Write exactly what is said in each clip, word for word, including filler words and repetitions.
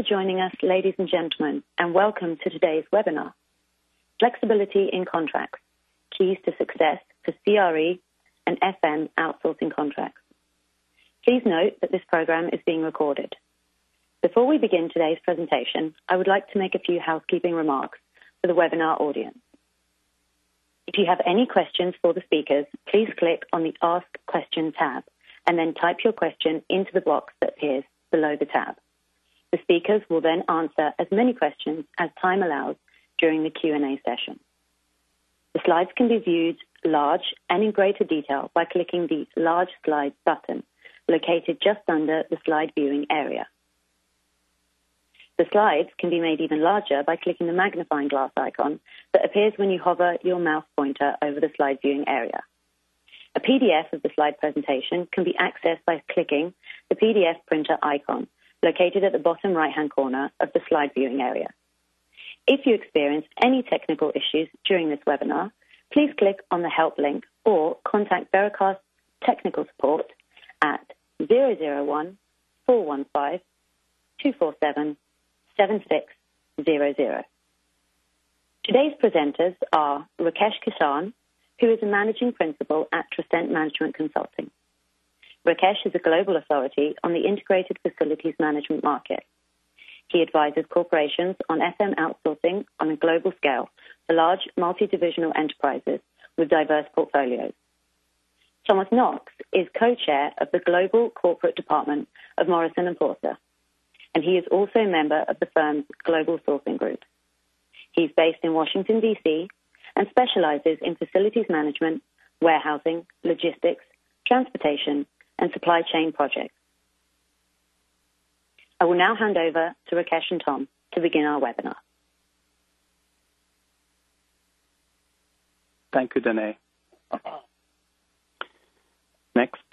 for joining us, ladies and gentlemen, and welcome to today's webinar, Flexibility in Contracts, Keys to Success for C R E and F M Outsourcing Contracts. Please note that this program is being recorded. Before we begin today's presentation, I would like to make a few housekeeping remarks for the webinar audience. If you have any questions for the speakers, please click on the Ask Question tab and then type your question into the box that appears below the tab. The speakers will then answer as many questions as time allows during the Q and A session. The slides can be viewed large and in greater detail by clicking the Large Slides button located just under the slide viewing area. The slides can be made even larger by clicking the magnifying glass icon that appears when you hover your mouse pointer over the slide viewing area. A P D F of the slide presentation can be accessed by clicking the P D F printer icon located at the bottom right-hand corner of the slide viewing area. If you experience any technical issues during this webinar, please click on the help link or contact Veracast technical support at zero zero one, four one five, two four seven, seven six zero zero. Today's presenters are Rakesh Kishan, who is a managing principal at Trescent Management Consulting. Rakesh is a global authority on the integrated facilities management market. He advises corporations on F M outsourcing on a global scale for large multi-divisional enterprises with diverse portfolios. Thomas Knox is co-chair of the Global Corporate Department of Morrison and Porter, and he is also a member of the firm's Global Sourcing Group. He's based in Washington, D C, and specializes in facilities management, warehousing, logistics, transportation, and supply chain projects. I will now hand over to Rakesh and Tom to begin our webinar. Thank you, Danae. Next.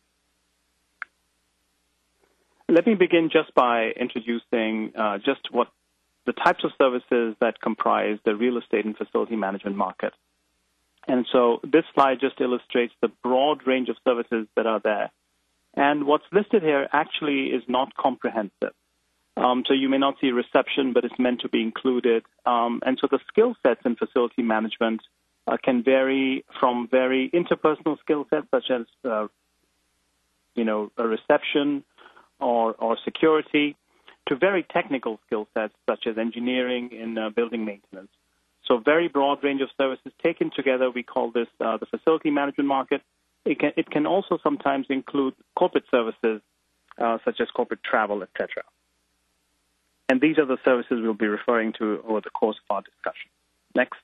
Let me begin just by introducing uh, just what the types of services that comprise the real estate and facility management market. And so this slide just illustrates the broad range of services that are there. And what's listed here actually is not comprehensive. Um, so you may not see reception, but it's meant to be included. Um, and so the skill sets in facility management uh, can vary from very interpersonal skill sets, such as, uh, you know, a reception or, or security, to very technical skill sets, such as engineering and uh, building maintenance. So very broad range of services taken together. We call this uh, the facility management market. It can, it can also sometimes include corporate services, uh, such as corporate travel, et cetera. And these are the services we'll be referring to over the course of our discussion. Next.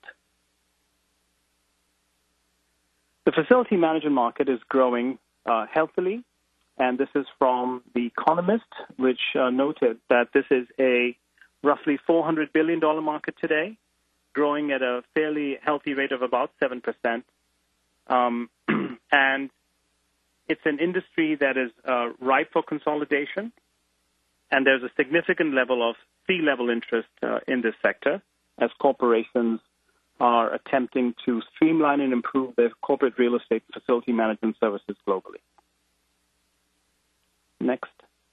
The facility management market is growing uh, healthily, and this is from The Economist, which uh, noted that this is a roughly four hundred billion dollars market today, growing at a fairly healthy rate of about seven percent. Um, and it's an industry that is uh, ripe for consolidation, and there's a significant level of C-level interest uh, in this sector as corporations are attempting to streamline and improve their corporate real estate facility management services globally. Next.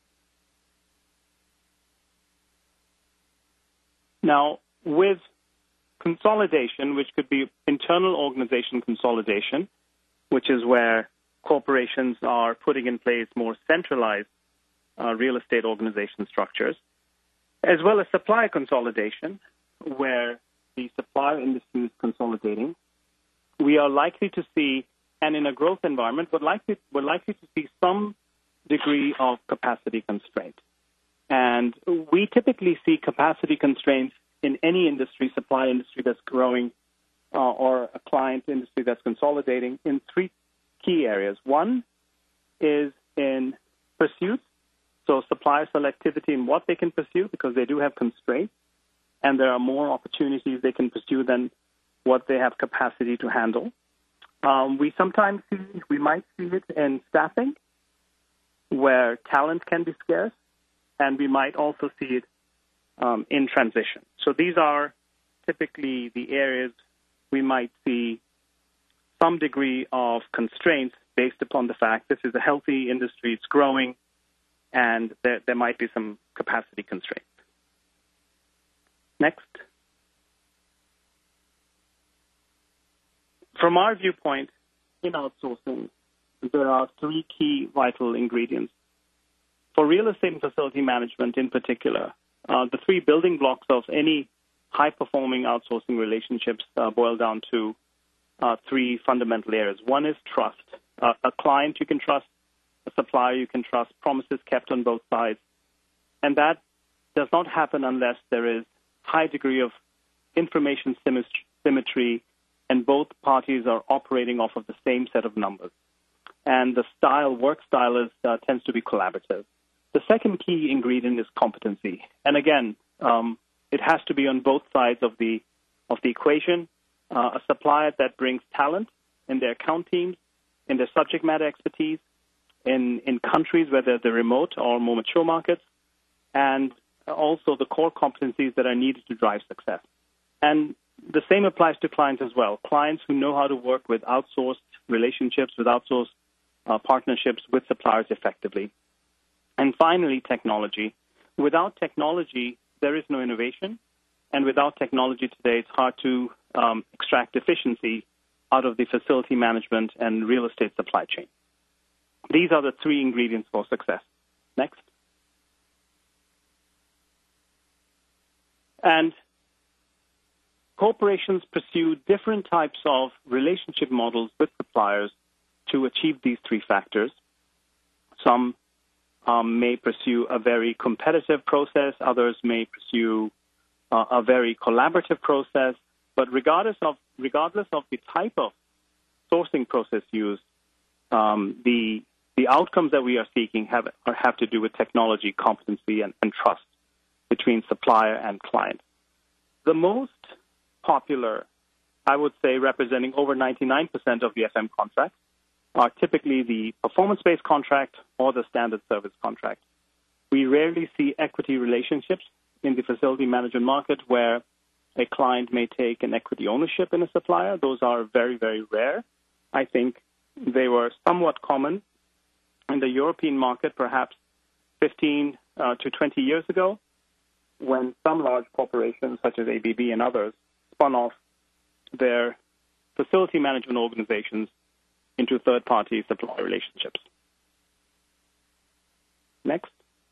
Now, with consolidation, which could be internal organization consolidation, which is where corporations are putting in place more centralized uh, real estate organization structures, as well as supply consolidation, where the supplier industry is consolidating, we are likely to see, and in a growth environment, we're likely, we're likely to see some degree of capacity constraint. And we typically see capacity constraints in any industry, supply industry that's growing, uh, or a client industry that's consolidating, in three key areas. One is in pursuit, so supplier selectivity in what they can pursue, because they do have constraints, and there are more opportunities they can pursue than what they have capacity to handle. Um, we sometimes see, we might see it in staffing, where talent can be scarce, and we might also see it um, in transition. So these are typically the areas we might see some degree of constraints based upon the fact this is a healthy industry, it's growing, and there, there might be some capacity constraints. Next. From our viewpoint, in outsourcing, there are three key vital ingredients. For real estate and facility management in particular, uh, the three building blocks of any high-performing outsourcing relationships uh, boil down to uh, three fundamental areas. One is trust. Uh, a client you can trust, a supplier you can trust, promises kept on both sides. And that does not happen unless there is high degree of information symmetry and both parties are operating off of the same set of numbers. And the style, work style, is, uh, tends to be collaborative. The second key ingredient is competency. And again, um, it has to be on both sides of the of the equation. Uh, a supplier that brings talent in their account teams, in their subject matter expertise, in, in countries where they're the remote or more mature markets, and also the core competencies that are needed to drive success. And the same applies to clients as well. Clients who know how to work with outsourced relationships, with outsourced uh, partnerships with suppliers effectively. And finally, technology. Without technology, there is no innovation. And without technology today, it's hard to um, extract efficiency out of the facility management and real estate supply chain. These are the three ingredients for success. Next. And corporations pursue different types of relationship models with suppliers to achieve these three factors. Some um, may pursue a very competitive process. Others may pursue uh, a very collaborative process. But regardless of regardless of the type of sourcing process used, um, the the outcomes that we are seeking have have to do with technology, competency, and, and trust between supplier and client. The most popular, I would say, representing over ninety-nine percent of the F M contracts, are typically the performance-based contract or the standard service contract. We rarely see equity relationships in the facility management market where a client may take an equity ownership in a supplier. Those are very, very rare. I think they were somewhat common in the European market perhaps fifteen uh, to twenty years ago, when some large corporations such as A B B and others spun off their facility management organizations into third-party supply relationships. Next.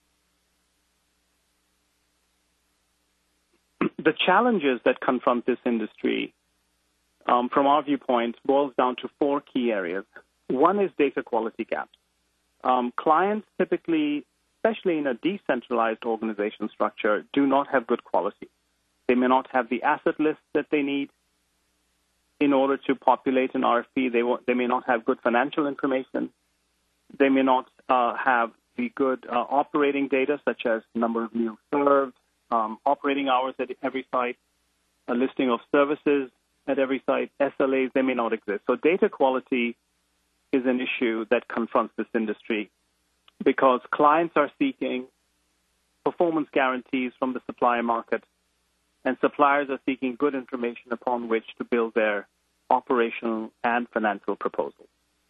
The challenges that confront this industry, um, from our viewpoint, boils down to four key areas. One is data quality gaps. Um, clients typically, especially in a decentralized organization structure, do not have good quality. They may not have the asset list that they need in order to populate an R F P. They, won't, they may not have good financial information. They may not uh, have the good uh, operating data, such as number of meals served, um, operating hours at every site, a listing of services at every site, S L As. They may not exist. So data quality is an issue that confronts this industry because clients are seeking performance guarantees from the supplier market, and suppliers are seeking good information upon which to build their operational and financial proposals.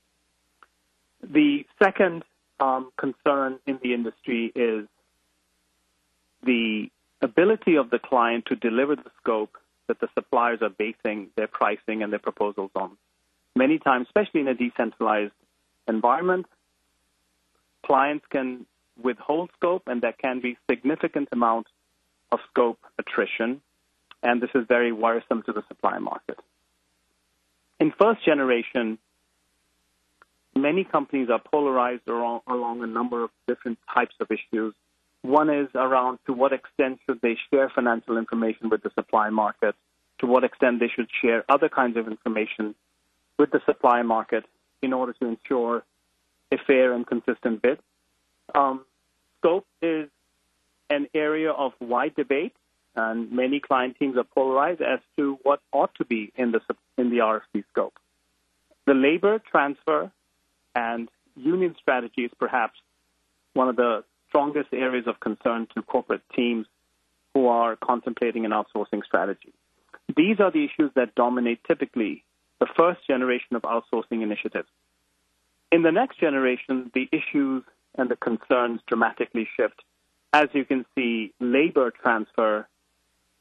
The second um, concern in the industry is the ability of the client to deliver the scope that the suppliers are basing their pricing and their proposals on. Many times, especially in a decentralized environment, clients can withhold scope, and there can be significant amount of scope attrition, and this is very worrisome to the supply market. In first generation, many companies are polarized along, along a number of different types of issues. One is around to what extent should they share financial information with the supply market, to what extent they should share other kinds of information with the supply market in order to ensure a fair and consistent bid. Um, scope is an area of wide debate, and many client teams are polarized as to what ought to be in the in the R F P scope. The labor transfer and union strategy is perhaps one of the strongest areas of concern to corporate teams who are contemplating an outsourcing strategy. These are the issues that dominate typically the first generation of outsourcing initiatives. In the next generation, the issues and the concerns dramatically shift. As you can see, labor transfer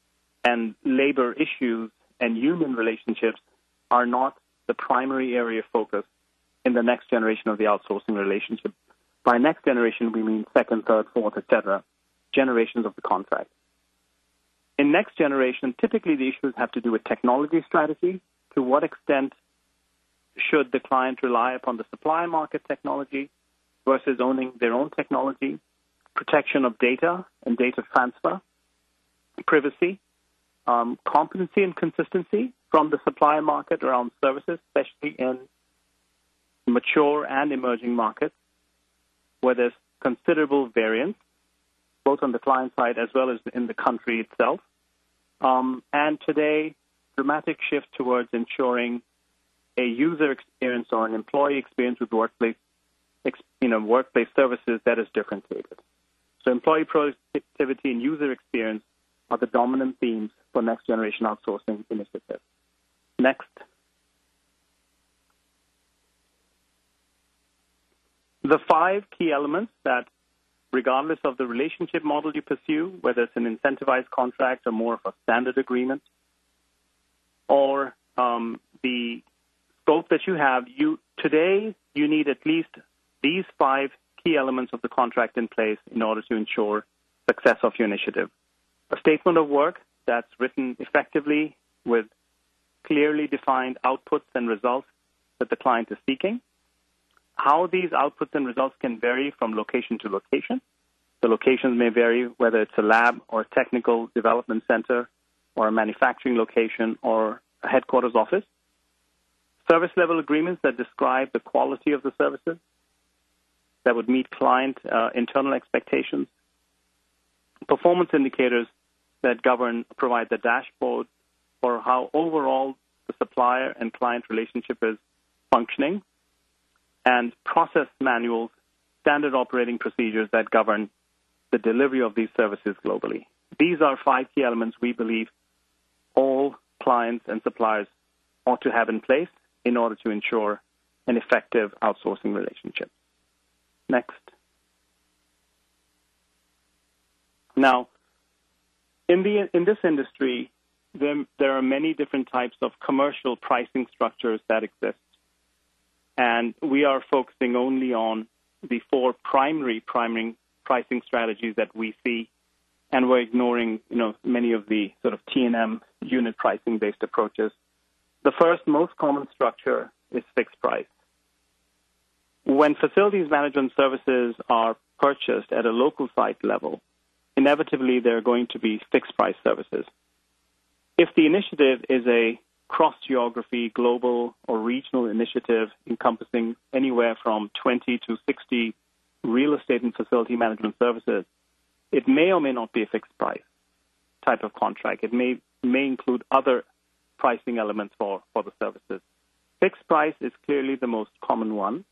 and labor issues and union relationships are not the primary area of focus in the next generation of the outsourcing relationship. By next generation, we mean second, third, fourth, et cetera, generations of the contract. In next generation, typically the issues have to do with technology strategy. To what extent should the client rely upon the supply market technology versus owning their own technology, protection of data and data transfer, privacy, um, competency and consistency from the supply market around services, especially in mature and emerging markets, where there's considerable variance, both on the client side as well as in the country itself. Um, and today, dramatic shift towards ensuring a user experience or an employee experience with workplace, you know, workplace services that is differentiated. So employee productivity and user experience are the dominant themes for next generation outsourcing initiatives. Next. The five key elements that, regardless of the relationship model you pursue, whether it's an incentivized contract or more of a standard agreement, or um, the scope that you have, you today you need at least these five key elements of the contract in place in order to ensure success of your initiative. A statement of work that's written effectively with clearly defined outputs and results that the client is seeking. How these outputs and results can vary from location to location. The locations may vary, whether it's a lab or a technical development center or a manufacturing location or a headquarters office. Service level agreements that describe the quality of the services that would meet client uh, internal expectations. Performance indicators that govern, provide the dashboard for how overall the supplier and client relationship is functioning, and process manuals, standard operating procedures that govern the delivery of these services globally. These are five key elements we believe all clients and suppliers ought to have in place in order to ensure an effective outsourcing relationship. Next. Now, in the in this industry, there, there are many different types of commercial pricing structures that exist. And we are focusing only on the four primary, primary pricing strategies that we see, and we're ignoring, you know, many of the sort of T and M unit pricing-based approaches. The first most common structure is fixed price. When facilities management services are purchased at a local site level, inevitably there are going to be fixed price services. If the initiative is a cross-geography, global or regional initiative encompassing anywhere from twenty to sixty real estate and facility management services, it may or may not be a fixed price type of contract. It may may include other pricing elements for, for the services. Fixed price is clearly the most common one.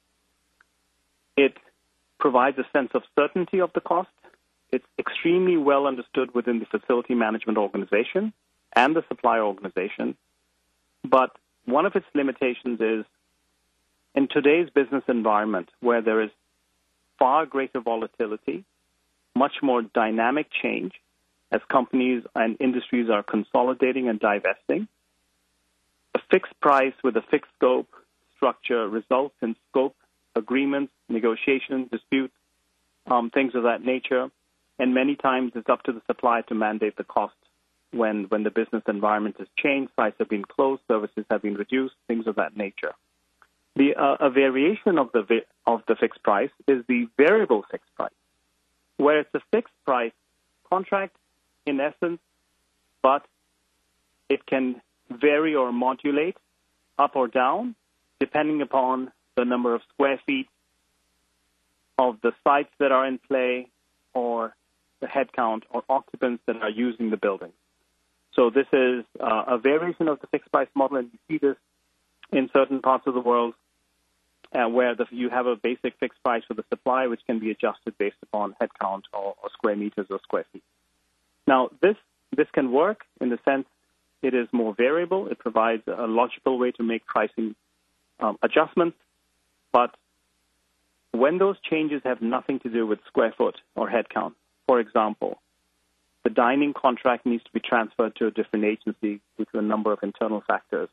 It provides a sense of certainty of the cost. It's extremely well understood within the facility management organization and the supplier organization. But one of its limitations is in today's business environment where there is far greater volatility, much more dynamic change as companies and industries are consolidating and divesting, a fixed price with a fixed scope structure results in scope, agreements, negotiations, disputes, um, things of that nature. And many times it's up to the supplier to mandate the cost when, when the business environment has changed, sites have been closed, services have been reduced, things of that nature. The, uh, a variation of the, vi- of the fixed price is the variable fixed price, where it's a fixed price contract in essence, but it can vary or modulate up or down depending upon the number of square feet of the sites that are in play or the headcount or occupants that are using the building. So this is uh, a variation of the fixed price model, and you see this in certain parts of the world uh, where the, you have a basic fixed price for the supply, which can be adjusted based upon headcount or, or square meters or square feet. Now, this this can work in the sense it is more variable. It provides a logical way to make pricing um, adjustments, but when those changes have nothing to do with square foot or headcount, for example, the dining contract needs to be transferred to a different agency due to a number of internal factors,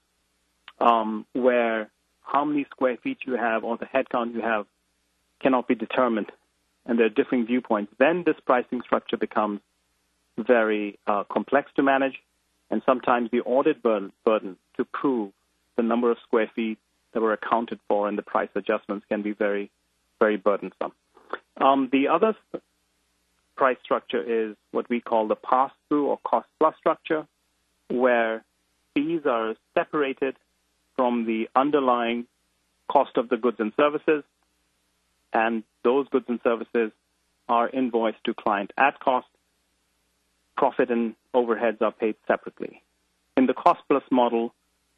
um, where how many square feet you have or the headcount you have cannot be determined, and there are differing viewpoints, then this pricing structure becomes very uh, complex to manage, and sometimes the audit burden, burden to prove the number of square feet that were accounted for in the price adjustments can be very, very burdensome. Um, the other price structure is what we call the pass-through or cost-plus structure, where fees are separated from the underlying cost of the goods and services, and those goods and services are invoiced to client at cost. Profit and overheads are paid separately. In the cost-plus model,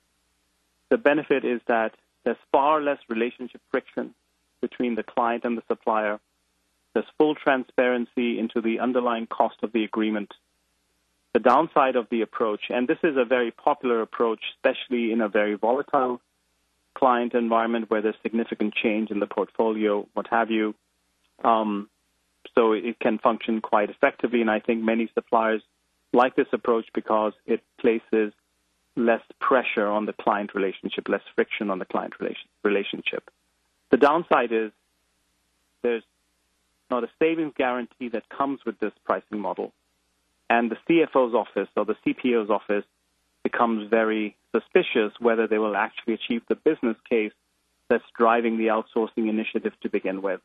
the benefit is that there's far less relationship friction between the client and the supplier. There's full transparency into the underlying cost of the agreement. The downside of the approach, and this is a very popular approach, especially in a very volatile client environment where there's significant change in the portfolio, what have you. Um, so it can function quite effectively, and I think many suppliers like this approach because it places less pressure on the client relationship, less friction on the client relation, relationship. The downside is there's not a savings guarantee that comes with this pricing model, and the C F O's office or the C P O's office becomes very suspicious whether they will actually achieve the business case that's driving the outsourcing initiative to begin with.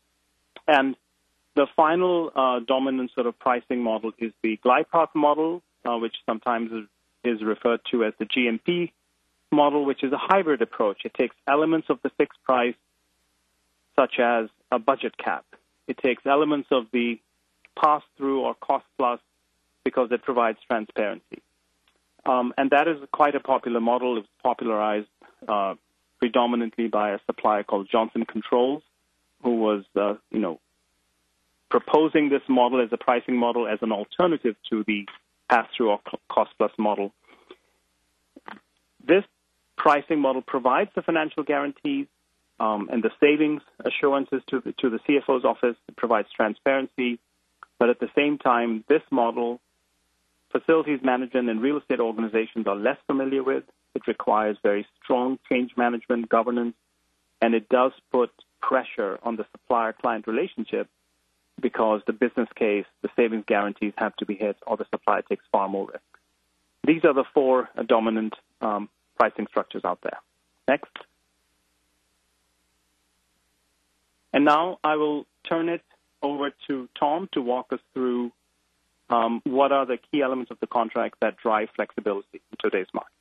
And the final uh, dominant sort of pricing model is the glide path model, uh, which sometimes is, is referred to as the G M P model, which is a hybrid approach. It takes elements of the fixed price, such as a budget cap. It takes elements of the pass-through or cost-plus because it provides transparency. Um, and that is quite a popular model. It was popularized uh, predominantly by a supplier called Johnson Controls, who was, uh, you know, proposing this model as a pricing model as an alternative to the pass-through or cost-plus model. This pricing model provides the financial guarantees um, and the savings assurances to the, to the C F O's office. It provides transparency, but at the same time, this model, facilities management and real estate organizations are less familiar with. It requires very strong change management governance, and it does put pressure on the supplier-client relationship because the business case, the savings guarantees have to be hit, or the supplier takes far more risk. These are the four uh, dominant um, pricing structures out there. Next. And now I will turn it over to Tom to walk us through um, what are the key elements of the contract that drive flexibility in today's market.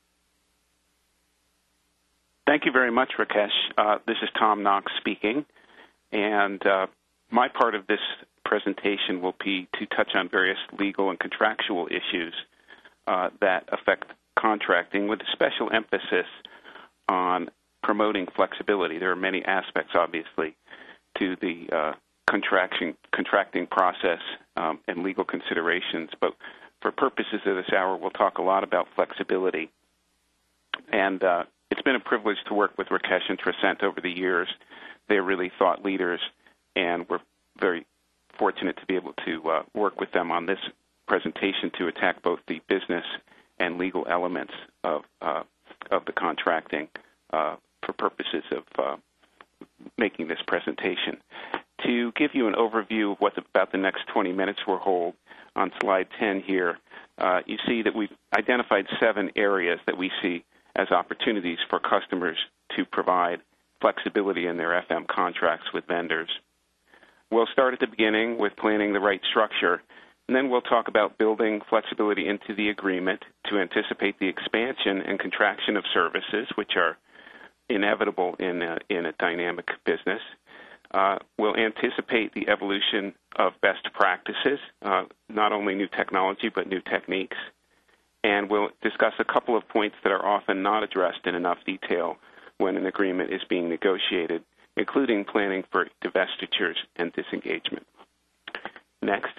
Thank you very much, Rakesh. Uh, this is Tom Knox speaking, and uh, my part of this presentation will be to touch on various legal and contractual issues uh, that affect contracting, with a special emphasis on promoting flexibility. There are many aspects, obviously, to the uh, contracting, contracting process um, and legal considerations, but for purposes of this hour, we'll talk a lot about flexibility. And uh, it's been a privilege to work with Rakesh and Trescent over the years. They're really thought leaders, and we're very fortunate to be able to uh, work with them on this presentation to attack both the business and legal elements of uh, of the contracting uh, for purposes of uh, making this presentation. To give you an overview of what the, about the next twenty minutes will hold, on slide ten here, uh, you see that we've identified seven areas that we see as opportunities for customers to provide flexibility in their F M contracts with vendors. We'll start at the beginning with planning the right structure, and then we'll talk about building flexibility into the agreement to anticipate the expansion and contraction of services, which are inevitable in a, in a dynamic business. Uh, we'll anticipate the evolution of best practices, uh, not only new technology, but new techniques. And we'll discuss a couple of points that are often not addressed in enough detail when an agreement is being negotiated, including planning for divestitures and disengagement. Next.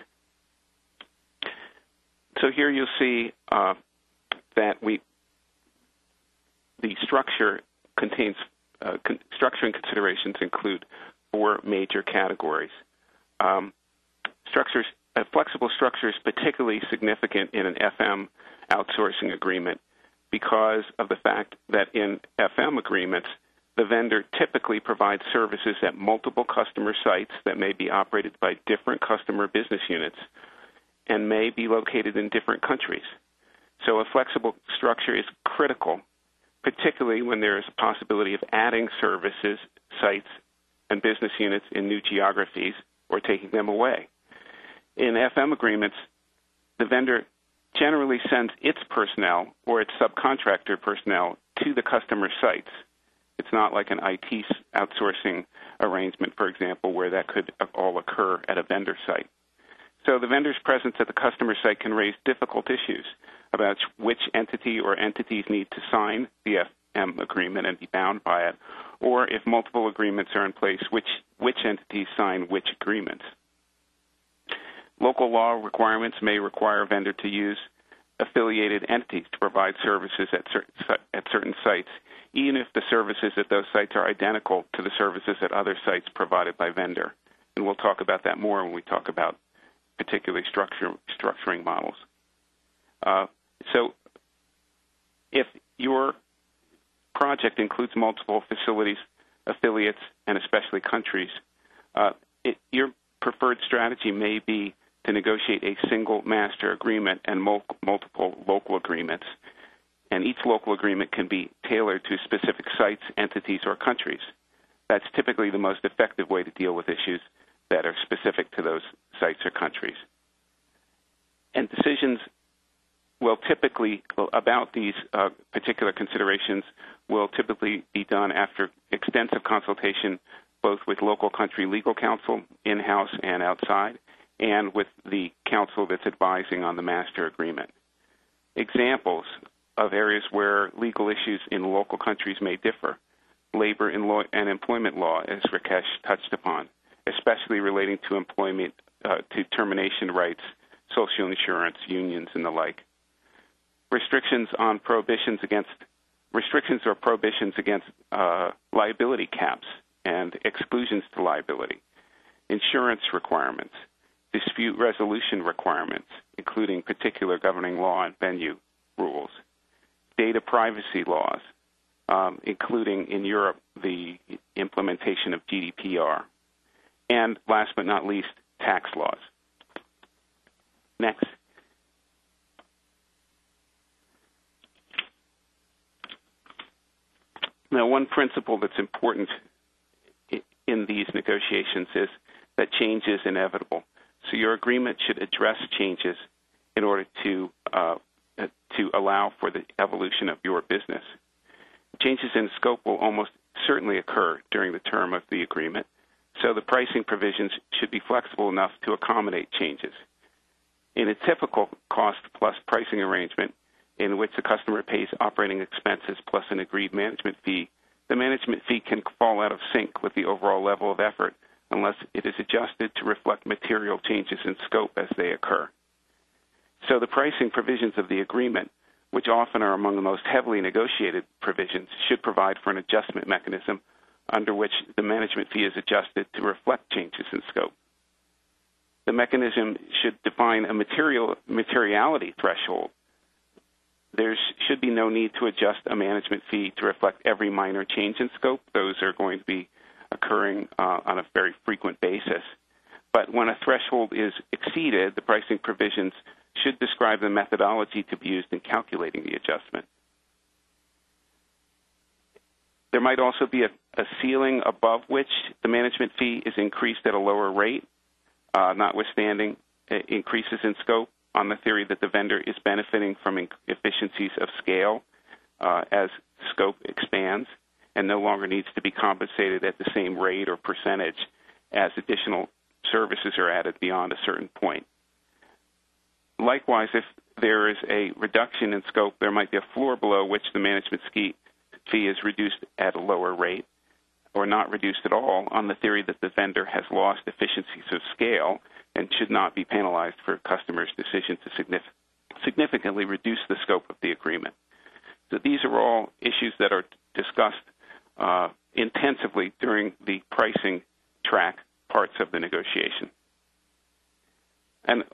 So here you'll see uh, that we the structure contains uh, con- structuring considerations include four major categories. Um, structures a flexible structure is particularly significant in an F M outsourcing agreement because of the fact that in F M agreements, the vendor typically provides services at multiple customer sites that may be operated by different customer business units and may be located in different countries. So a flexible structure is critical, particularly when there is a possibility of adding services, sites, and business units in new geographies or taking them away. In F M agreements, the vendor generally sends its personnel or its subcontractor personnel to the customer sites. It's not like an I T outsourcing arrangement, for example, where that could all occur at a vendor site. So the vendor's presence at the customer site can raise difficult issues about which entity or entities need to sign the F M agreement and be bound by it, or if multiple agreements are in place, which, which entities sign which agreements. Local law requirements may require a vendor to use affiliated entities to provide services at certain, at certain sites, even if the services at those sites are identical to the services at other sites provided by vendor. And we'll talk about that more when we talk about particularly structure, structuring models. Uh, so if your project includes multiple facilities, affiliates, and especially countries, uh, it, your preferred strategy may be to negotiate a single master agreement and mul- multiple local agreements. And each local agreement can be tailored to specific sites, entities, or countries. That's typically the most effective way to deal with issues that are specific to those sites or countries. And decisions will typically, about these uh, particular considerations, will typically be done after extensive consultation both with local country legal counsel, in-house and outside, and with the counsel that's advising on the master agreement. Examples of areas where legal issues in local countries may differ: labor and, law and employment law, as Rakesh touched upon, especially relating to employment, uh, to termination rights, social insurance, unions, and the like. Restrictions on prohibitions against restrictions or prohibitions against uh, liability caps and exclusions to liability, insurance requirements, dispute resolution requirements, including particular governing law and venue rules, data privacy laws, um, including in Europe the implementation of G D P R, and last but not least, tax laws. Next. Now, one principle that's important in these negotiations is that change is inevitable. So your agreement should address changes in order to uh, to allow for the evolution of your business. Changes in scope will almost certainly occur during the term of the agreement, so the pricing provisions should be flexible enough to accommodate changes. In a typical cost-plus pricing arrangement in which the customer pays operating expenses plus an agreed management fee, the management fee can fall out of sync with the overall level of effort unless it is adjusted to reflect material changes in scope as they occur. So the pricing provisions of the agreement, which often are among the most heavily negotiated provisions, should provide for an adjustment mechanism under which the management fee is adjusted to reflect changes in scope. The mechanism should define a material materiality threshold. There should be no need to adjust a management fee to reflect every minor change in scope. Those are going to be occurring uh, on a very frequent basis. But when a threshold is exceeded, the pricing provisions should describe the methodology to be used in calculating the adjustment. There might also be a, a ceiling above which the management fee is increased at a lower rate, uh, notwithstanding uh, increases in scope, on the theory that the vendor is benefiting from efficiencies of scale uh, as scope expands and no longer needs to be compensated at the same rate or percentage as additional services are added beyond a certain point. Likewise, if there is a reduction in scope, there might be a floor below which the management fee is reduced at a lower rate or not reduced at all on the theory that the vendor has lost efficiencies of scale and should not be penalized for a customer's decision to signif- significantly reduce the scope of the agreement. So these are all issues that are discussed uh, intensively during the pricing track parts of the negotiation. And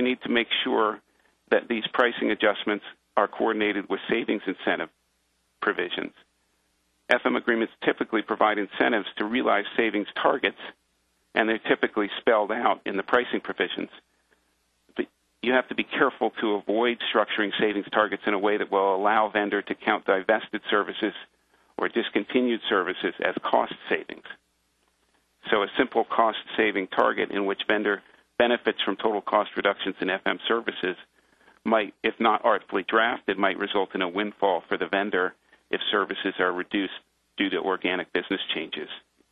you need to make sure that these pricing adjustments are coordinated with savings incentive provisions. F M agreements typically provide incentives to realize savings targets, and they're typically spelled out in the pricing provisions. But you have to be careful to avoid structuring savings targets in a way that will allow vendor to count divested services or discontinued services as cost savings. So a simple cost-saving target in which vendor benefits from total cost reductions in F M services might, if not artfully drafted, might result in a windfall for the vendor if services are reduced due to organic business changes.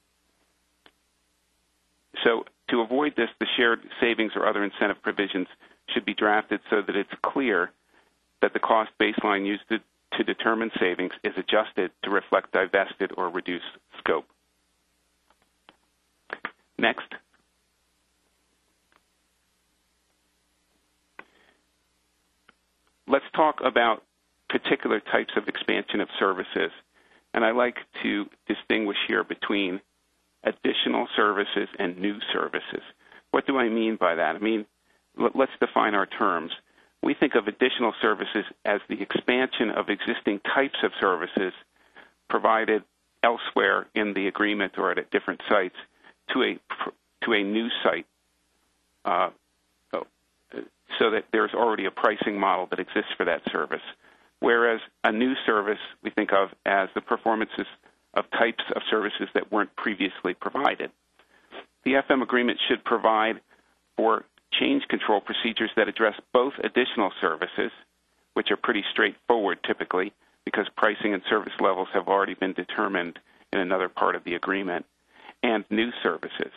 So to avoid this, the shared savings or other incentive provisions should be drafted so that it's clear that the cost baseline used to, to determine savings is adjusted to reflect divested or reduced scope. Next. Let's talk about particular types of expansion of services. And I like to distinguish here between additional services and new services. What do I mean by that? I mean, let's define our terms. We think of additional services as the expansion of existing types of services provided elsewhere in the agreement or at different sites to a to a new site, uh, so that there's already a pricing model that exists for that service. Whereas a new service we think of as the performances of types of services that weren't previously provided. The F M agreement should provide for change control procedures that address both additional services, which are pretty straightforward typically because pricing and service levels have already been determined in another part of the agreement, and new services.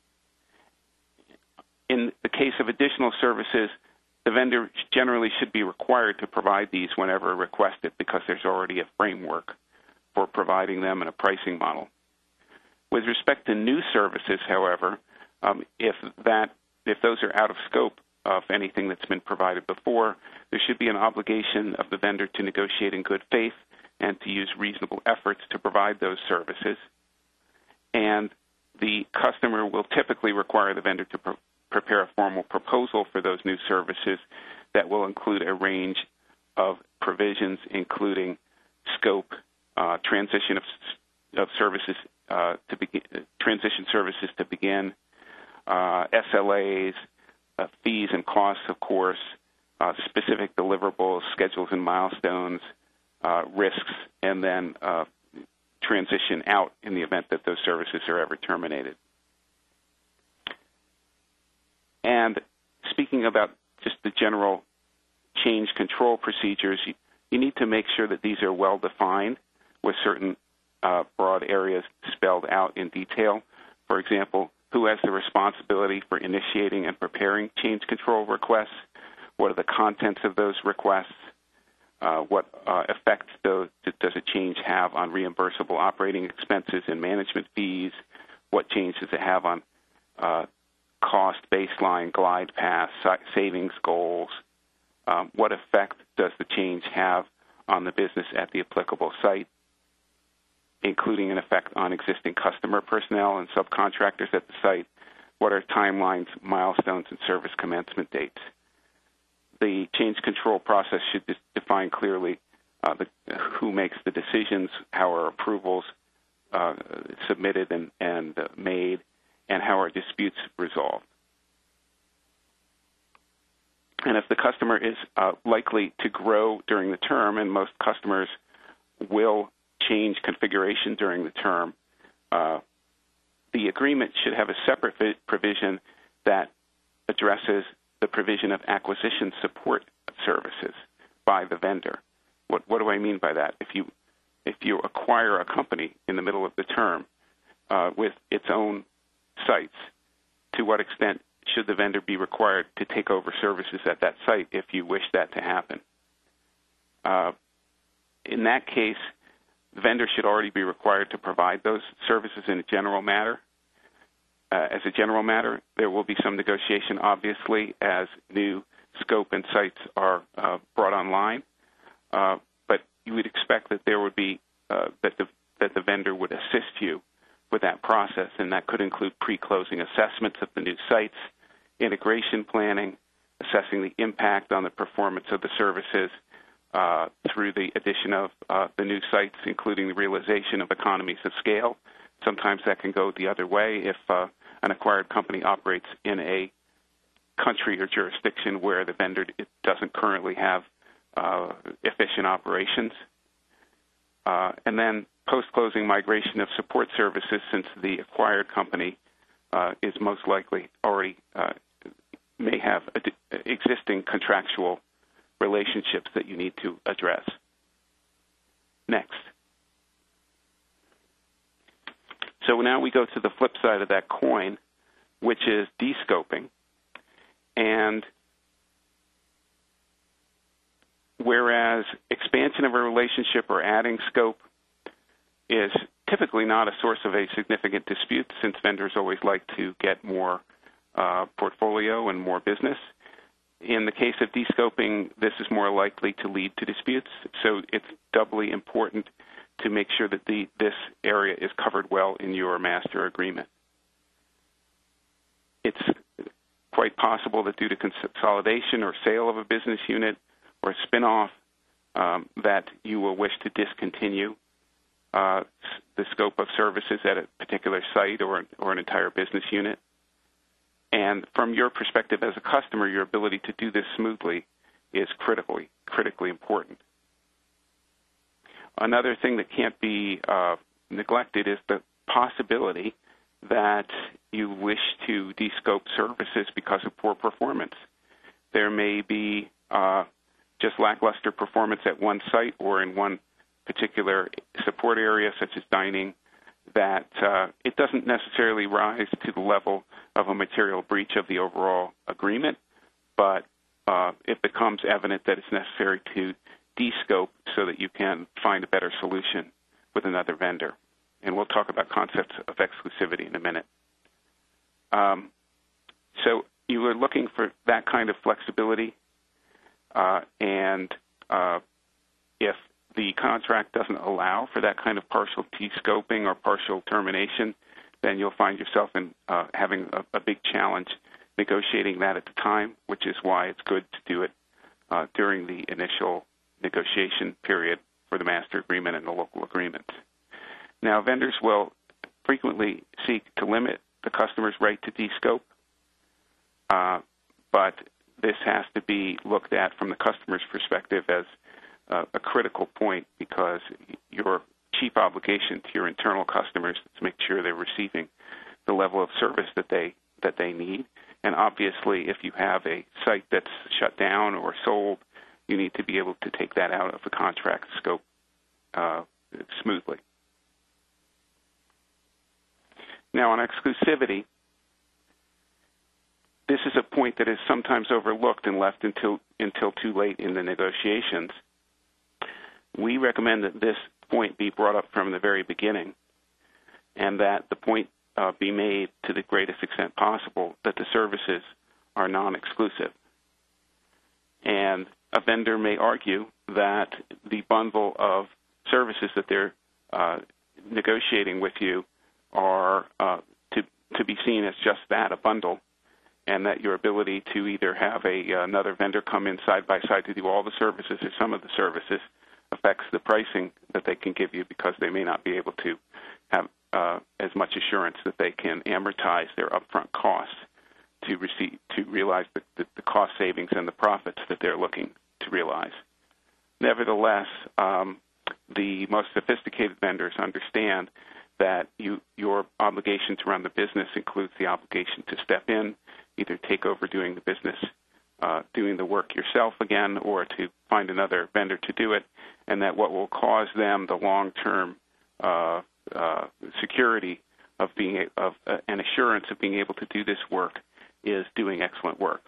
In the case of additional services, the vendor generally should be required to provide these whenever requested because there's already a framework for providing them in a pricing model. With respect to new services, however, um, if that if those are out of scope of anything that's been provided before, there should be an obligation of the vendor to negotiate in good faith and to use reasonable efforts to provide those services. And the customer will typically require the vendor to pro- prepare a formal proposal for those new services that will include a range of provisions, including scope, uh, transition of, of services uh, to begin, transition services to begin, uh, S L As, uh, fees and costs, of course, uh, specific deliverables, schedules and milestones, uh, risks, and then uh, transition out in the event that those services are ever terminated. And speaking about just the general change control procedures, you, you need to make sure that these are well defined with certain uh, broad areas spelled out in detail. For example, who has the responsibility for initiating and preparing change control requests? What are the contents of those requests? Uh, what uh, effect do, does a change have on reimbursable operating expenses and management fees? What change does it have on uh, cost baseline, glide path, savings goals? Um, what effect does the change have on the business at the applicable site, including an effect on existing customer personnel and subcontractors at the site? What are timelines, milestones, and service commencement dates? The change control process should define clearly uh, the, who makes the decisions, how are approvals uh, submitted and, and uh, made, and how are disputes resolved. And if the customer is uh, likely to grow during the term, and most customers will change configuration during the term, uh, the agreement should have a separate provision that addresses the provision of acquisition support services by the vendor. What, what do I mean by that? If you if you acquire a company in the middle of the term uh, with its own sites, to what extent should the vendor be required to take over services at that site if you wish that to happen? Uh, in that case, the vendor should already be required to provide those services in a general matter. Uh, as a general matter, there will be some negotiation, obviously, as new scope and sites are uh, brought online. Uh, but you would expect that there would be uh, that the that the vendor would assist you with that process, and that could include pre-closing assessments of the new sites, integration planning, assessing the impact on the performance of the services uh, through the addition of uh, the new sites, including the realization of economies of scale. Sometimes that can go the other way if uh, an acquired company operates in a country or jurisdiction where the vendor it doesn't currently have uh, efficient operations. Uh, and then post-closing migration of support services, since the acquired company uh, is most likely already uh, may have ad- existing contractual relationships that you need to address. Next. So now we go to the flip side of that coin, which is descoping. And whereas expansion of a relationship or adding scope is typically not a source of a significant dispute, since vendors always like to get more uh, portfolio and more business. In the case of descoping, this is more likely to lead to disputes, so it's doubly important to make sure that the, this area is covered well in your master agreement. It's quite possible that due to consolidation or sale of a business unit or spin-off um, that you will wish to discontinue uh, the scope of services at a particular site or, or an entire business unit. And from your perspective as a customer, your ability to do this smoothly is critically, critically important. Another thing that can't be uh, neglected is the possibility that you wish to descope services because of poor performance. There may be uh, just lackluster performance at one site or in one particular support area, such as dining, that uh, it doesn't necessarily rise to the level of a material breach of the overall agreement, but uh, it becomes evident that it's necessary to descope so that you can find a better solution with another vendor. And we'll talk about concepts of exclusivity in a minute. Um, so you are looking for that kind of flexibility, uh, and uh, if the contract doesn't allow for that kind of partial descoping or partial termination, then you'll find yourself in uh, having a, a big challenge negotiating that at the time, which is why it's good to do it uh, during the initial negotiation period for the master agreement and the local agreement. Now, vendors will frequently seek to limit the customer's right to descope, uh, but this has to be looked at from the customer's perspective as uh, a critical point, because your chief obligation to your internal customers is to make sure they're receiving the level of service that they that they need. And obviously, if you have a site that's shut down or sold, you need to be able to take that out of the contract scope uh, smoothly. Now, on exclusivity, this is a point that is sometimes overlooked and left until until too late in the negotiations. We recommend that this point be brought up from the very beginning, and that the point uh, be made to the greatest extent possible that the services are non-exclusive. And a vendor may argue that the bundle of services that they're uh, negotiating with you are uh, to, to be seen as just that, a bundle, and that your ability to either have a, another vendor come in side by side to do all the services or some of the services affects the pricing that they can give you, because they may not be able to have uh, as much assurance that they can amortize their upfront costs to receive, to realize the, the, the cost savings and the profits that they're looking to realize. Nevertheless, um, the most sophisticated vendors understand that you, your obligation to run the business includes the obligation to step in, either take over doing the business, uh, doing the work yourself again, or to find another vendor to do it, and that what will cause them the long-term uh, uh, security of being of uh, an assurance of being able to do this work is doing excellent work.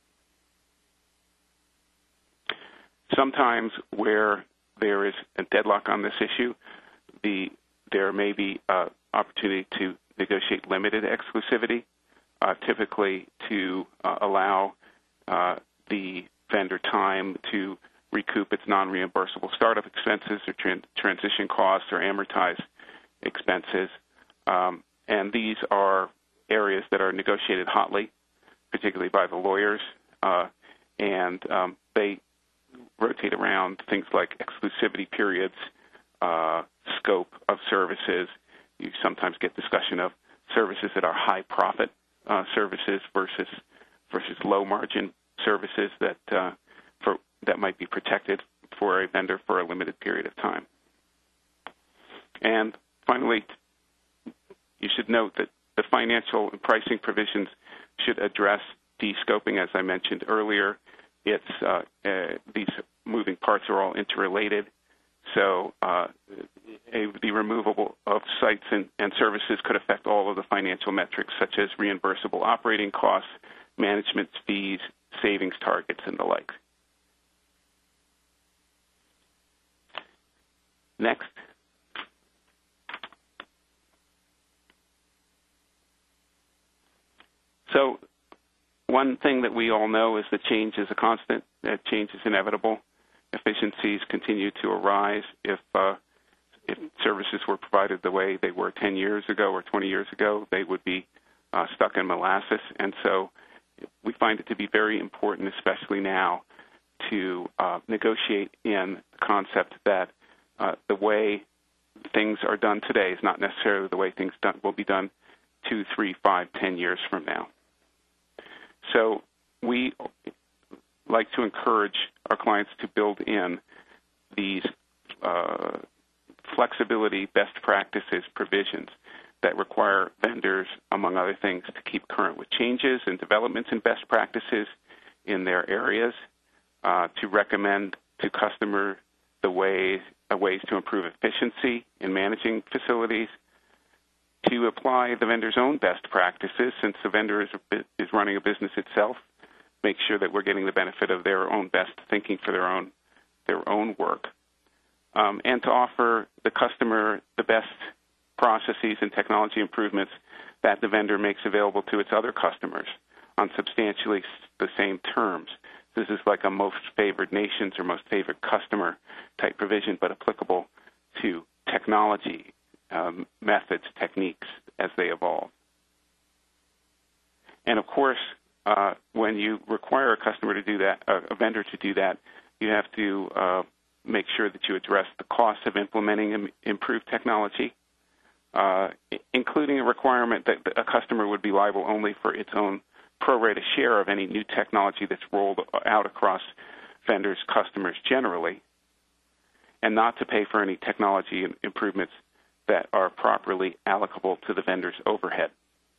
Sometimes where there is a deadlock on this issue, the there may be uh, opportunity to negotiate limited exclusivity, uh, typically to uh, allow uh, the vendor time to recoup its non-reimbursable startup expenses or tran- transition costs or amortize expenses. Um, and these are areas that are negotiated hotly, particularly by the lawyers. Uh, and um, they rotate around things like exclusivity periods, uh, scope of services. You sometimes get discussion of services that are high profit uh, services versus versus low margin services that uh, for that might be protected for a vendor for a limited period of time. And finally, you should note that the financial and pricing provisions should address de-scoping, as I mentioned earlier. It's uh, uh, these moving parts are all interrelated, so uh, a, the removal of sites and, and services could affect all of the financial metrics, such as reimbursable operating costs, management fees, savings targets, and the like. Next. So one thing that we all know is that change is a constant, that change is inevitable. Efficiencies continue to arise. If, uh, if services were provided the way they were ten years ago or twenty years ago, they would be uh, stuck in molasses. And so we find it to be very important, especially now, to uh, negotiate in the concept that uh, the way things are done today is not necessarily the way things done, will be done two, three, five, ten years from now. So we like to encourage our clients to build in these uh, flexibility best practices provisions that require vendors, among other things, to keep current with changes and developments in best practices in their areas, uh, to recommend to customer the ways, uh, ways to improve efficiency in managing facilities, to apply the vendor's own best practices, since the vendor is, is running a business itself, make sure that we're getting the benefit of their own best thinking for their own their own work, um, and to offer the customer the best processes and technology improvements that the vendor makes available to its other customers on substantially the same terms. This is like a most favored nations or most favored customer type provision, but applicable to technology, um, methods, techniques as they evolve. And of course, uh, when you require a customer to do that, uh, a vendor to do that, you have to uh, make sure that you address the costs of implementing improved technology, uh, including a requirement that a customer would be liable only for its own pro rata share of any new technology that's rolled out across vendors' customers generally, and not to pay for any technology improvements that are properly allocable to the vendor's overhead.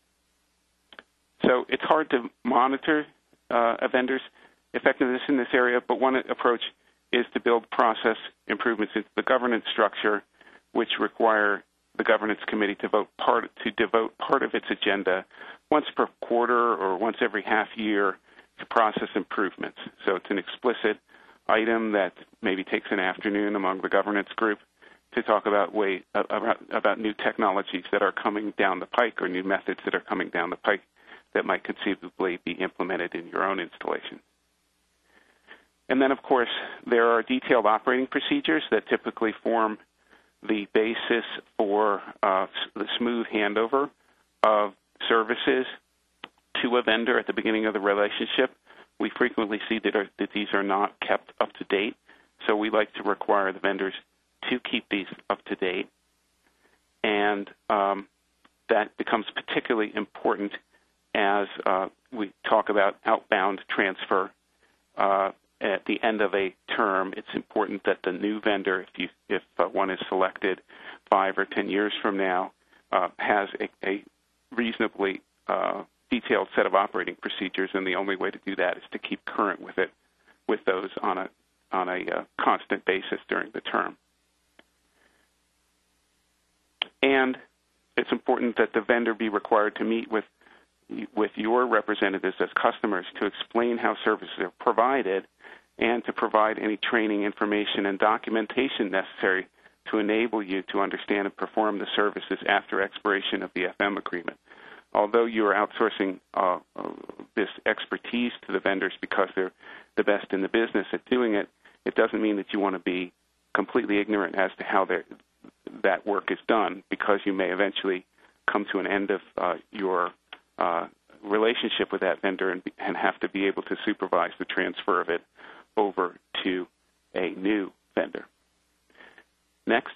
So it's hard to monitor uh, a vendor's effectiveness in this area, but one approach is to build process improvements into the governance structure, which require the governance committee to vote part to devote part of its agenda once per quarter or once every half year to process improvements. So it's an explicit item that maybe takes an afternoon among the governance group to talk about way about, about new technologies that are coming down the pike or new methods that are coming down the pike that might conceivably be implemented in your own installation. And then, of course, there are detailed operating procedures that typically form the basis for uh, the smooth handover of services to a vendor at the beginning of the relationship. We frequently see that, are, that these are not kept up to date, so we like to require the vendors to keep these up to date. And um, that becomes particularly important as uh, we talk about outbound transfer. Uh, at the end of a term, it's important that the new vendor, if, you, if uh, one is selected five or ten years from now, uh, has a, a reasonably uh, detailed set of operating procedures, and the only way to do that is to keep current with it, with those on a on a uh, constant basis during the term. And it's important that the vendor be required to meet with with your representatives as customers to explain how services are provided and to provide any training, information, and documentation necessary to enable you to understand and perform the services after expiration of the F M agreement. Although you are outsourcing uh, uh, this expertise to the vendors because they're the best in the business at doing it, it doesn't mean that you want to be completely ignorant as to how that work is done, because you may eventually come to an end of uh, your uh, relationship with that vendor and, and have to be able to supervise the transfer of it over to a new vendor. Next.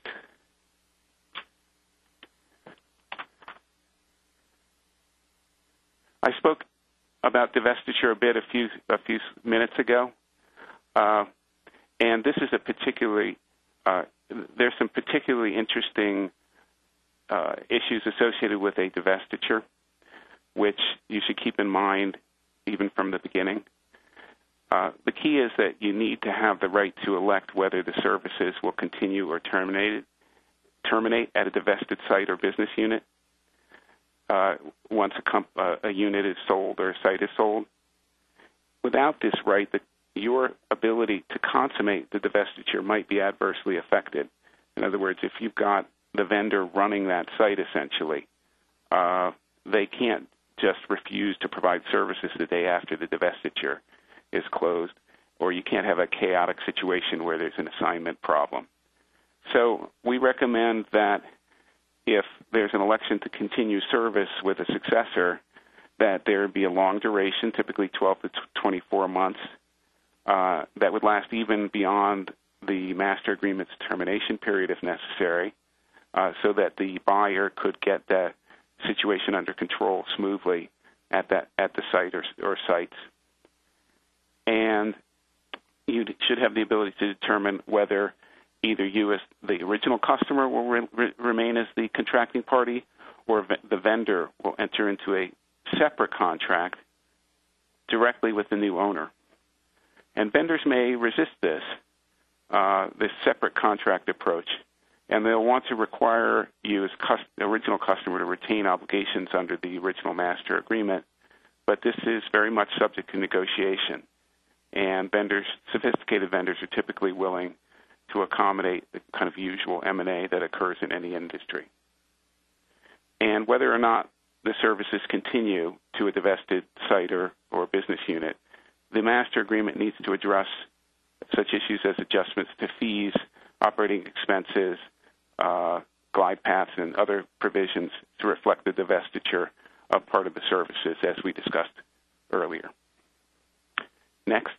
I spoke about divestiture a bit a few a few minutes ago, uh, and this is a particularly uh, there's some particularly interesting uh, issues associated with a divestiture, which you should keep in mind even from the beginning. Uh, the key is that you need to have the right to elect whether the services will continue or terminate terminate at a divested site or business unit. Uh, once a, comp- uh, a unit is sold or a site is sold. Without this right, the, your ability to consummate the divestiture might be adversely affected. In other words, if you've got the vendor running that site essentially, uh, they can't just refuse to provide services the day after the divestiture is closed, or you can't have a chaotic situation where there's an assignment problem. So we recommend that if there's an election to continue service with a successor, that there be a long duration, typically twelve to twenty-four months, uh, that would last even beyond the master agreement's termination period if necessary, uh, so that the buyer could get the situation under control smoothly at that at the site or, or sites. And you should have the ability to determine whether either you as the original customer will re- re- remain as the contracting party, or v- the vendor will enter into a separate contract directly with the new owner. And vendors may resist this, uh, this separate contract approach, and they'll want to require you as cust- the original customer to retain obligations under the original master agreement, but this is very much subject to negotiation, and vendors, sophisticated vendors are typically willing to accommodate the kind of usual M and A that occurs in any industry. And whether or not the services continue to a divested site or, or business unit, the master agreement needs to address such issues as adjustments to fees, operating expenses, uh, glide paths, and other provisions to reflect the divestiture of part of the services as we discussed earlier. Next.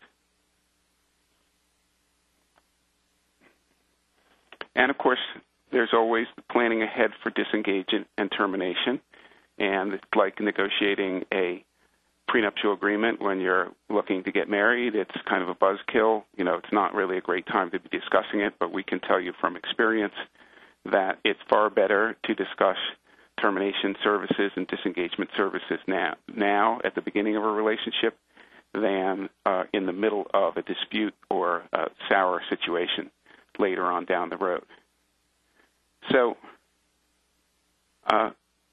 And, of course, there's always planning ahead for disengagement and termination. And it's like negotiating a prenuptial agreement when you're looking to get married. It's kind of a buzzkill. You know, it's not really a great time to be discussing it, but we can tell you from experience that it's far better to discuss termination services and disengagement services now, now at the beginning of a relationship than uh, in the middle of a dispute or a sour situation later on down the road. So uh,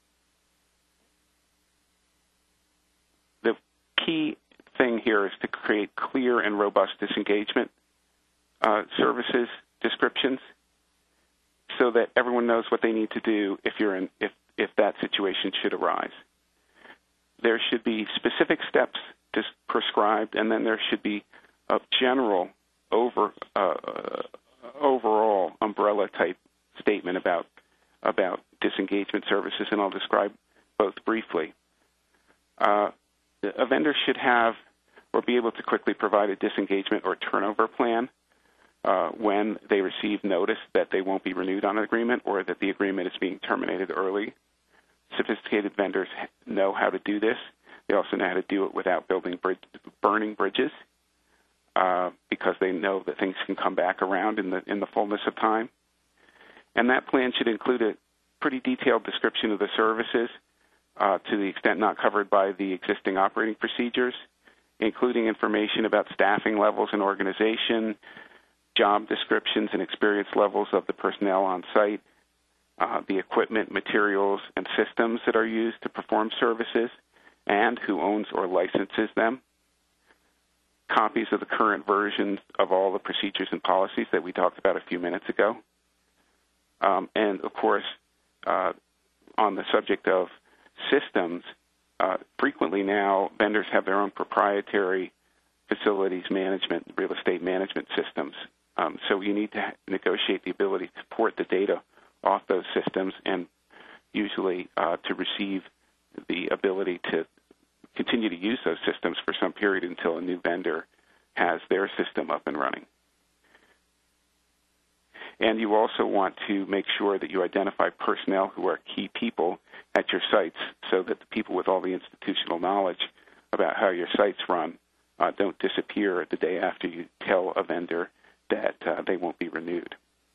the key thing here is to create clear and robust disengagement uh, services descriptions so that everyone knows what they need to do if you're in if, if that situation should arise. There should be specific steps just prescribed, and then there should be a general over uh, overall umbrella-type statement about about disengagement services, and I'll describe both briefly. Uh, a vendor should have or be able to quickly provide a disengagement or turnover plan uh, when they receive notice that they won't be renewed on an agreement or that the agreement is being terminated early. Sophisticated vendors know how to do this. They also know how to do it without building bridge, burning bridges. Uh, because they know that things can come back around in the in the fullness of time. And that plan should include a pretty detailed description of the services uh, to the extent not covered by the existing operating procedures, including information about staffing levels and organization, job descriptions and experience levels of the personnel on site, uh, the equipment, materials, and systems that are used to perform services, and who owns or licenses them. Copies of the current versions of all the procedures and policies that we talked about a few minutes ago. Um, and, of course, uh, on the subject of systems, uh, frequently now vendors have their own proprietary facilities management, real estate management systems. Um, so you need to negotiate the ability to port the data off those systems and usually uh, to receive the ability to continue to use those systems for some period until a new vendor has their system up and running. And you also want to make sure that you identify personnel who are key people at your sites so that the people with all the institutional knowledge about how your sites run uh, don't disappear the day after you tell a vendor that uh, they won't be renewed.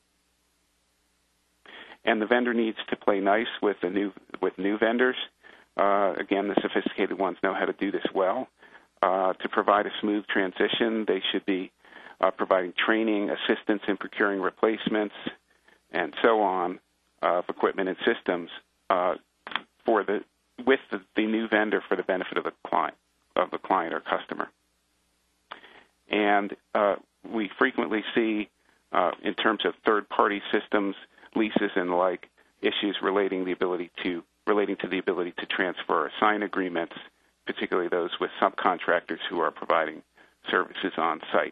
And the vendor needs to play nice with the new with new vendors. Uh, again, the sophisticated ones know how to do this well. Uh, to provide a smooth transition, they should be uh, providing training, assistance in procuring replacements, and so on uh, of equipment and systems uh, for the with the, the new vendor for the benefit of the client of the client or customer. And uh, we frequently see, uh, in terms of third-party systems, leases and the like, issues relating the ability to relating to the ability to transfer or sign agreements, particularly those with subcontractors who are providing services on site.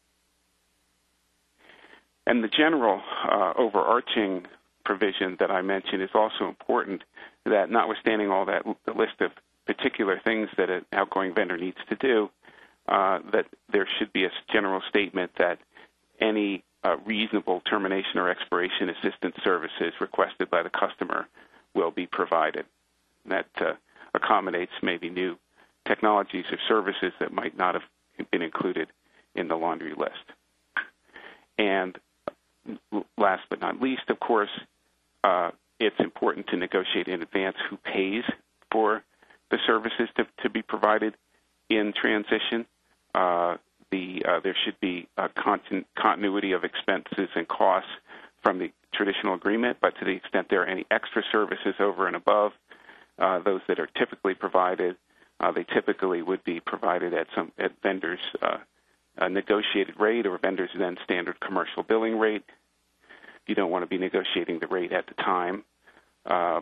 And the general uh, overarching provision that I mentioned is also important, that notwithstanding all that the list of particular things that an outgoing vendor needs to do, uh, that there should be a general statement that any uh, reasonable termination or expiration assistance services requested by the customer will be provided. That uh, accommodates maybe new technologies or services that might not have been included in the laundry list. And last but not least, of course, uh, it's important to negotiate in advance who pays for the services to, to be provided in transition. Uh, the uh, there should be a continu- continuity of expenses and costs from the traditional agreement, but to the extent there are any extra services over and above uh, those that are typically provided, uh, they typically would be provided at some at vendors' uh, a negotiated rate or vendors' then standard commercial billing rate. You don't want to be negotiating the rate at the time. Uh,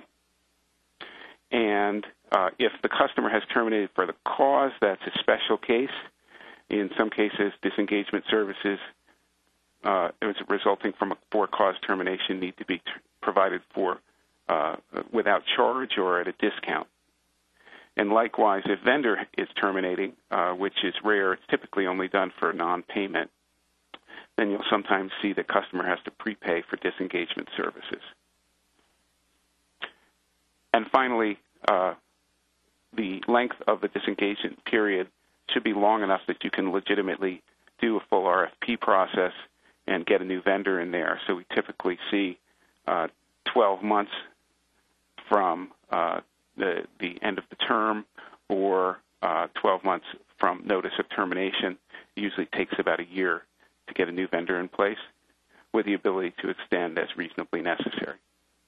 and uh, if the customer has terminated for the cause, that's a special case. In some cases, disengagement services uh, resulting from a for-cause termination need to be t- provided for uh, without charge or at a discount. And likewise, if vendor is terminating, uh, which is rare, it's typically only done for non-payment, then you'll sometimes see the customer has to prepay for disengagement services. And finally, uh, the length of the disengagement period should be long enough that you can legitimately do a full R F P process and get a new vendor in there. So we typically see uh, twelve months from uh, the, the end of the term or uh, twelve months from notice of termination. It usually takes about a year to get a new vendor in place with the ability to extend as reasonably necessary.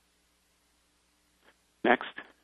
Next.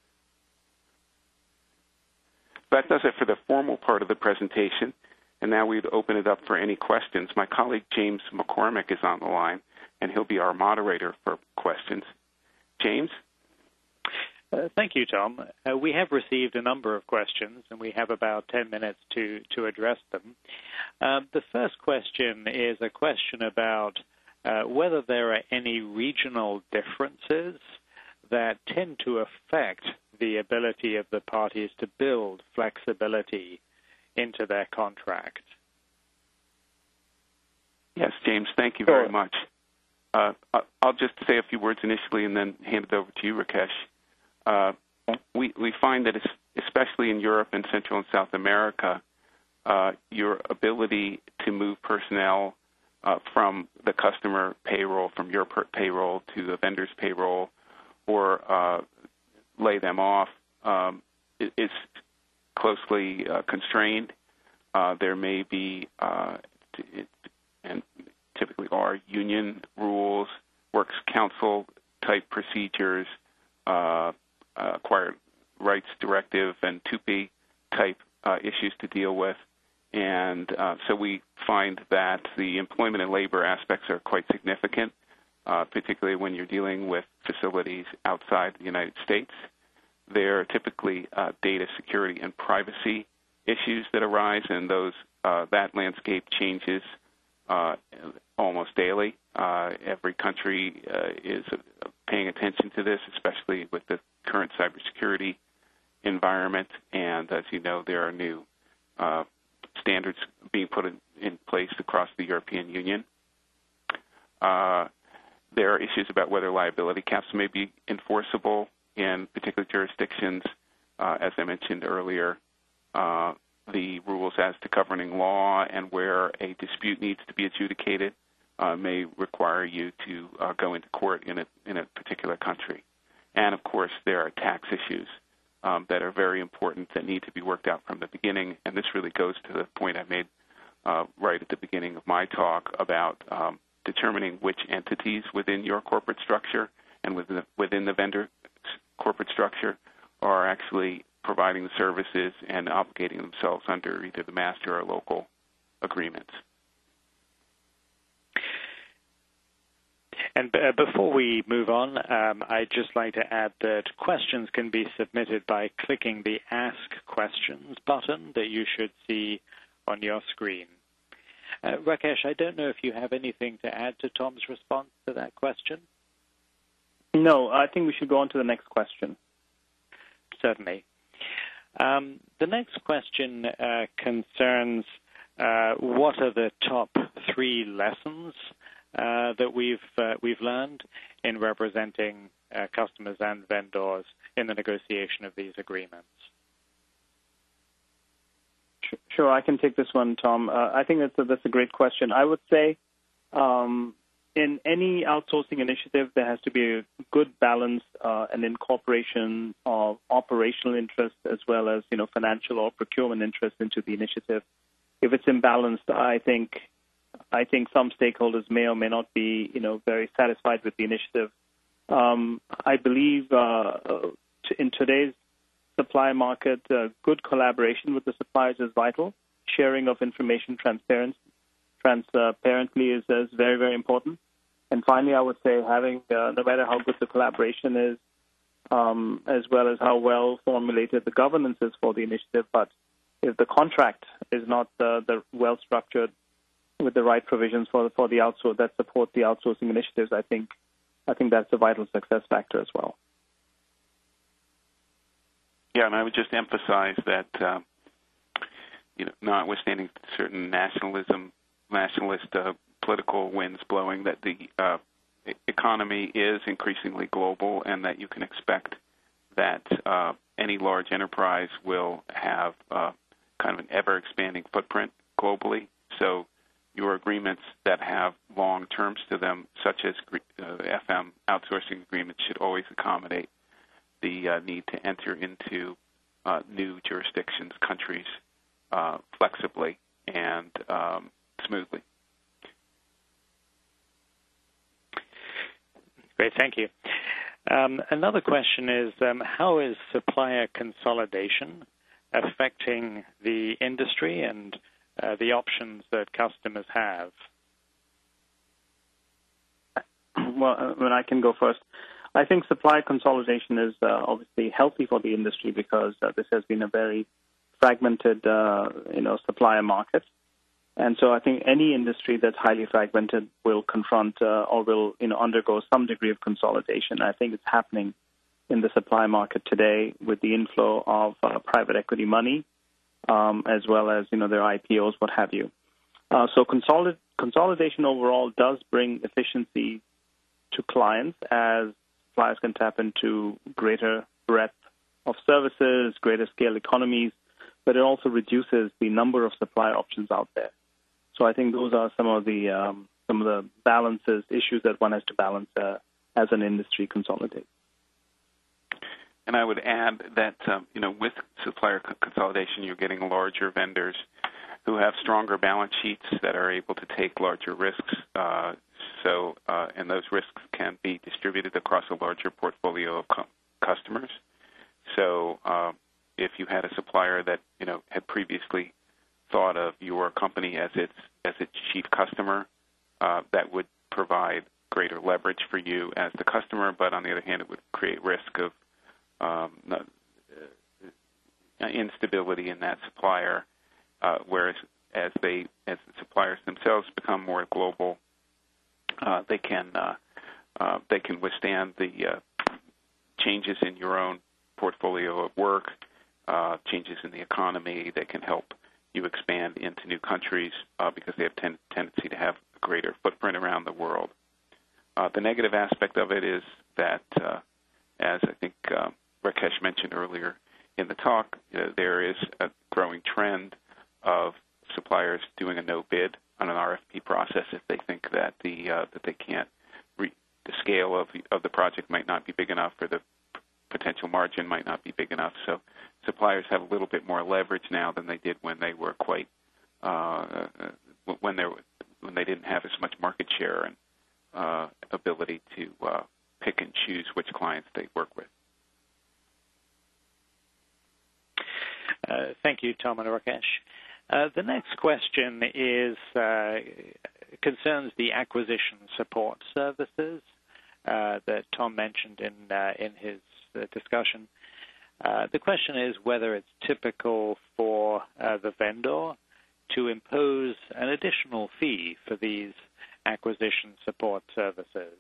That does it for the formal part of the presentation, and now we'd open it up for any questions. My colleague James McCormick is on the line, and he'll be our moderator for questions. James? Uh, thank you, Tom. Uh, we have received a number of questions, and we have about ten minutes to, to address them. Uh, the first question is a question about uh, whether there are any regional differences that tend to affect the ability of the parties to build flexibility into their contract. Yes, James, thank you very much. Uh, I'll just say a few words initially and then hand it over to you, Rakesh. Uh, we, we find that especially in Europe and Central and South America, uh, your ability to move personnel uh, from the customer payroll, from your per- payroll to the vendor's payroll, or uh, lay them off, um, is closely uh, constrained. Uh, there may be, uh, t- and typically are, union rules, works council type procedures, uh, uh, acquired rights directive and T U P I type uh, issues to deal with. And uh, so we find that the employment and labor aspects are quite significant, uh, particularly when you're dealing with facilities outside the United States. There are typically uh, data security and privacy issues that arise, and those uh, that landscape changes uh, almost daily. Uh, every country uh, is paying attention to this, especially with the current cybersecurity environment, and as you know, there are new uh, standards being put in, in place across the European Union. Uh, there are issues about whether liability caps may be enforceable in particular jurisdictions. Uh, as I mentioned earlier, uh, the rules as to governing law and where a dispute needs to be adjudicated uh, may require you to uh, go into court in a, in a particular country. And, of course, there are tax issues um, that are very important that need to be worked out from the beginning. And this really goes to the point I made uh, right at the beginning of my talk about um, determining which entities within your corporate structure and within the, within the vendor corporate structure are actually providing the services and obligating themselves under either the master or local agreements. And uh, before we move on, um, I'd just like to add that questions can be submitted by clicking the Ask Questions button that you should see on your screen. Uh, Rakesh, I don't know if you have anything to add to Tom's response to that question. No, I think we should go on to the next question. Certainly. Um, the next question uh, concerns uh, what are the top three lessons uh, that we've uh, we've learned in representing uh, customers and vendors in the negotiation of these agreements. Sure, I can take this one, Tom. Uh, I think that's a, that's a great question. I would say um, in any outsourcing initiative, there has to be a good balance uh, and incorporation of operational interest as well as, you know, financial or procurement interest into the initiative. If it's imbalanced, I think I think some stakeholders may or may not be, you know, very satisfied with the initiative. Um, I believe uh, in today's supply market, uh, good collaboration with the suppliers is vital. Sharing of information transparent, transparently is, is very, very important. And finally, I would say having, uh, no matter how good the collaboration is, um, as well as how well formulated the governance is for the initiative, but if the contract is not uh, the well structured with the right provisions for the, for the outsource that support the outsourcing initiatives, I think I think that's a vital success factor as well. Yeah, and I would just emphasize that, uh, you know, notwithstanding certain nationalism, nationalist uh, political winds blowing, that the uh, economy is increasingly global, and that you can expect that uh, any large enterprise will have uh, kind of an ever-expanding footprint globally. So your agreements that have long terms to them, such as uh, F M outsourcing agreements, should always accommodate the uh, need to enter into uh, new jurisdictions, countries, uh, flexibly and um, smoothly. Great, thank you. Um, another question is, um, how is supplier consolidation affecting the industry and uh, the options that customers have? Well, I mean, I can go first. I think supply consolidation is uh, obviously healthy for the industry because uh, this has been a very fragmented, uh, you know, supplier market. And so I think any industry that's highly fragmented will confront uh, or will, you know, undergo some degree of consolidation. I think it's happening in the supply market today with the inflow of uh, private equity money, um, as well as, you know, their I P Os, what have you. Uh, so consolid- consolidation overall does bring efficiency to clients as suppliers can tap into greater breadth of services, greater scale economies, but it also reduces the number of supply options out there. So I think those are some of the um, some of the balances, issues that one has to balance uh, as an industry consolidates. And I would add that um, you know, with supplier consolidation, you're getting larger vendors who have stronger balance sheets that are able to take larger risks. Uh, so, uh, and those risks can be distributed across a larger portfolio of co- customers. So, uh, if you had a supplier that, you know, had previously thought of your company as its as its chief customer, uh, that would provide greater leverage for you as the customer. But on the other hand, it would create risk of um, uh, instability in that supplier. Uh, whereas as they as the suppliers themselves become more global, uh, they can uh, uh, they can withstand the uh, changes in your own portfolio of work uh, changes in the economy. They can help you expand into new countries uh, because they have ten- tendency to have a greater footprint around the world. Uh, the negative aspect of it is that, uh, as I think uh, Rakesh mentioned earlier in the talk, uh, there is a growing trend of suppliers doing a no bid on an R F P process if they think that the uh, that they can't re- the scale of the, of the project might not be big enough, or the p- potential margin might not be big enough. So suppliers have a little bit more leverage now than they did when they were quite uh, when they when they didn't have as much market share and uh, ability to uh, pick and choose which clients they work with. Uh, thank you, Tom and Rakesh. Uh, the next question is uh, concerns the acquisition support services uh, that Tom mentioned in uh, in his uh, discussion. Uh, the question is whether it's typical for uh, the vendor to impose an additional fee for these acquisition support services.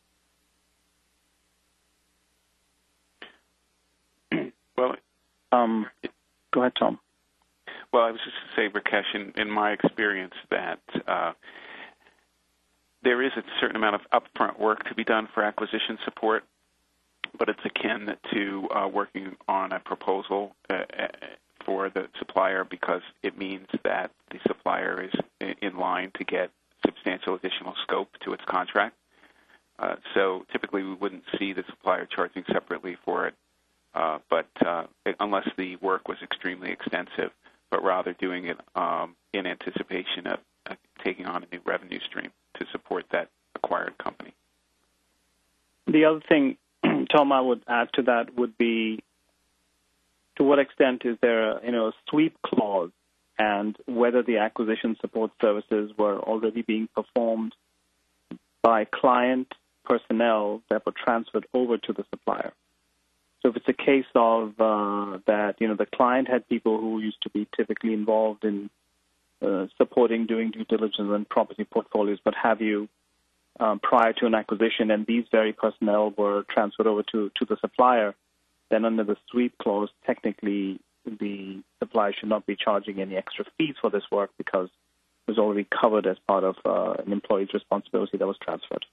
Well, Um, go ahead, Tom. Well, I was just to say, Rakesh, in, in my experience, that uh, there is a certain amount of upfront work to be done for acquisition support, but it's akin to uh, working on a proposal uh, for the supplier, because it means that the supplier is in line to get substantial additional scope to its contract. Uh, so typically we wouldn't see the supplier charging separately for it, uh, but uh, unless the work was extremely extensive, but rather doing it um, in anticipation of uh, taking on a new revenue stream to support that acquired company. The other thing, Tom, I would add to that would be, to what extent is there a, you know, a sweep clause, and whether the acquisition support services were already being performed by client personnel that were transferred over to the supplier. So if it's a case of uh, that, you know, the client had people who used to be typically involved in uh, supporting, doing due diligence and property portfolios, but have you um, prior to an acquisition, and these very personnel were transferred over to, to the supplier, then under the sweep clause, technically the supplier should not be charging any extra fees for this work because it was already covered as part of uh, an employee's responsibility that was transferred.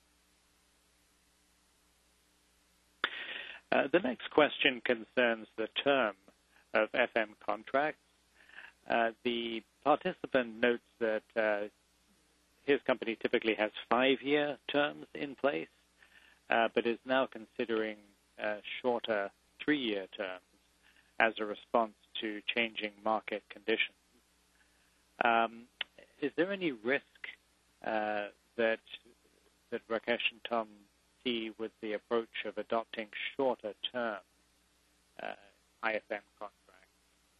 Uh, the next question concerns the term of F M contracts. Uh, the participant notes that uh, his company typically has five-year terms in place, uh, but is now considering uh, shorter three-year terms as a response to changing market conditions. Um, is there any risk uh, that that Rakesh and Tom see with the approach of adopting shorter term uh, I F M contracts?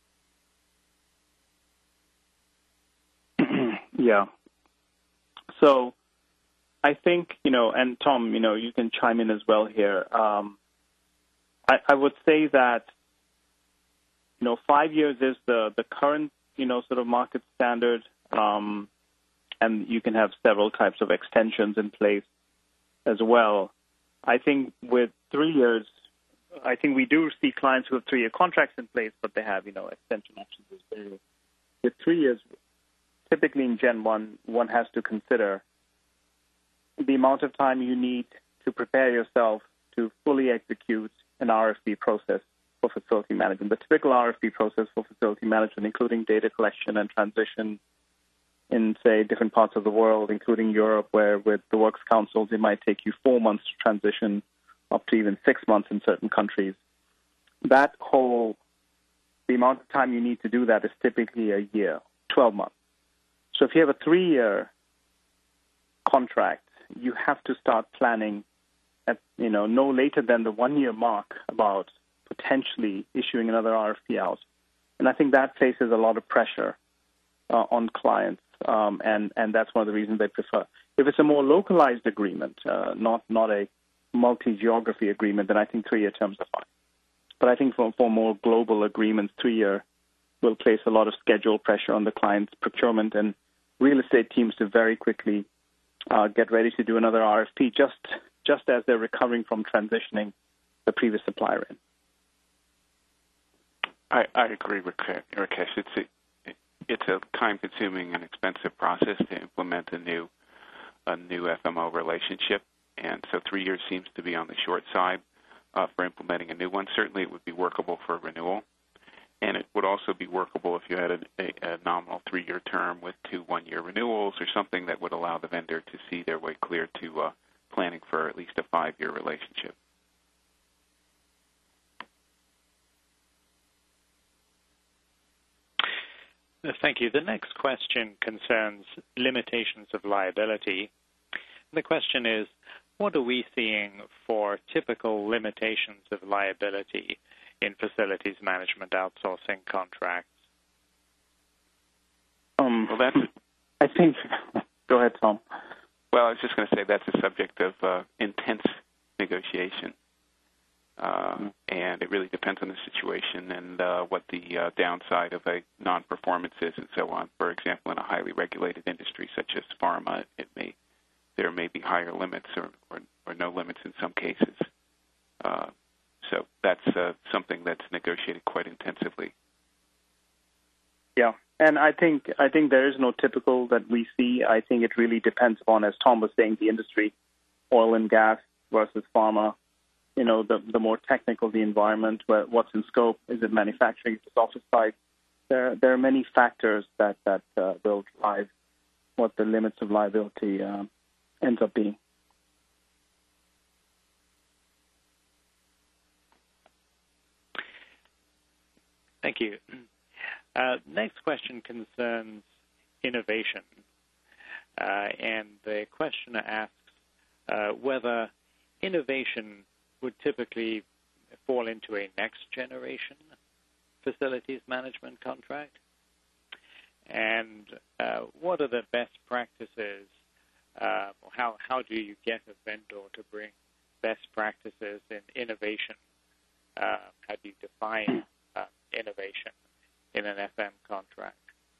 Yeah. So I think, you know, and Tom, you know, you can chime in as well here. Um, I, I would say that, you know, five years is the, the current, you know, sort of market standard, um, and you can have several types of extensions in place as well. I think with three years, I think we do see clients who have three-year contracts in place, but they have, you know, extension options as well. With three years, typically in Gen one, one has to consider the amount of time you need to prepare yourself to fully execute an R F P process for facility management. The typical R F P process for facility management, including data collection and transition in, say, different parts of the world, including Europe, where with the Works Councils, it might take you four months to transition, up to even six months in certain countries. That whole, the amount of time you need to do that is typically a year, twelve months. So if you have a three-year contract, you have to start planning at, you know, no later than the one-year mark about potentially issuing another R F P out. And I think that places a lot of pressure uh, on clients, um, and, and that's one of the reasons they prefer. If it's a more localized agreement, uh, not, not a multi-geography agreement, then I think three-year terms are fine. But I think for, for more global agreements, three-year will place a lot of schedule pressure on the client's procurement and real estate teams to very quickly uh, get ready to do another R F P just just as they're recovering from transitioning the previous supplier in. I, I agree with Rakesh. It's a, it's a time-consuming and expensive process to implement a new a new F M O relationship, and so three years seems to be on the short side uh, for implementing a new one. Certainly, it would be workable for renewal, and it would also be workable if you had a, a, a nominal three-year term with two one-year renewals or something that would allow the vendor to see their way clear to uh, planning for at least a five-year relationship. Thank you. The next question concerns limitations of liability. The question is, what are we seeing for typical limitations of liability in facilities management outsourcing contracts? Um, well, that's. I think. Go ahead, Tom. Well, I was just going to say that's a subject of uh, intense negotiation. Uh, and it really depends on the situation and uh, what the uh, downside of a non-performance is and so on. For example, in a highly regulated industry such as pharma, it may there may be higher limits or, or, or no limits in some cases. Uh, so that's uh, something that's negotiated quite intensively. Yeah, and I think I think there is no typical that we see. I think it really depends on, as Tom was saying, the industry, oil and gas versus pharma. You know, the the more technical the environment, where, what's in scope, is it manufacturing, is it office site? There there are many factors that that uh, will drive what the limits of liability uh, ends up being. Thank you. Uh, next question concerns innovation, uh, and the questioner asks uh, whether innovation would typically fall into a next-generation facilities management contract? And uh, what are the best practices, uh, or how, how do you get a vendor to bring best practices in innovation? Uh, how do you define uh, innovation in an F M contract?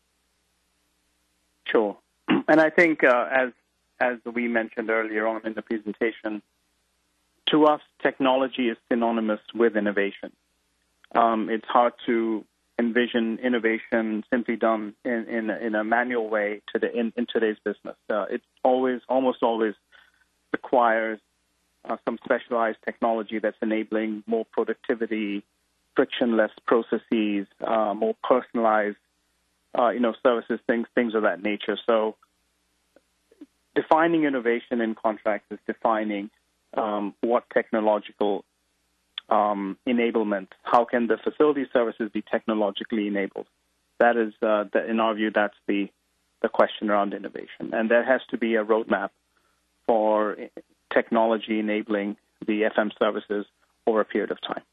Sure. And I think, uh, as as we mentioned earlier on in the presentation, to us, technology is synonymous with innovation. Um, it's hard to envision innovation simply done in, in, in a manual way to the, in, in today's business. Uh, it always, almost always requires uh, some specialized technology that's enabling more productivity, frictionless processes, uh, more personalized, uh, you know, services, things, things of that nature. So, defining innovation in contracts is defining Um, what technological um, enablement, how can the facility services be technologically enabled? That is, uh, the, in our view, that's the, the question around innovation. And there has to be a roadmap for technology enabling the F M services over a period of time.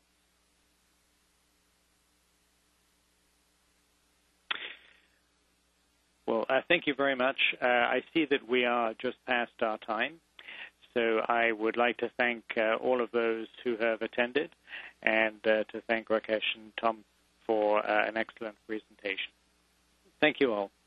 Well, uh, thank you very much. Uh, I see that we are just past our time. So I would like to thank uh, all of those who have attended, and uh, to thank Rakesh and Tom for uh, an excellent presentation. Thank you all.